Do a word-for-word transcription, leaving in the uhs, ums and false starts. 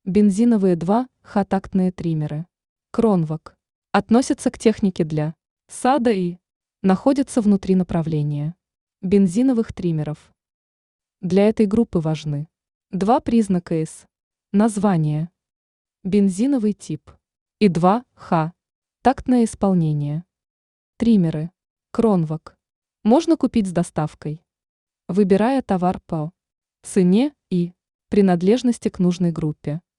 Бензиновые два ха-тактные триммеры. Кронвак. Относятся к технике для сада и находятся внутри направления бензиновых триммеров. Для этой группы важны два признака из названия: бензиновый тип и два ха тактное исполнение. Триммеры Кронвак можно купить с доставкой, выбирая товар по цене и принадлежности к нужной группе.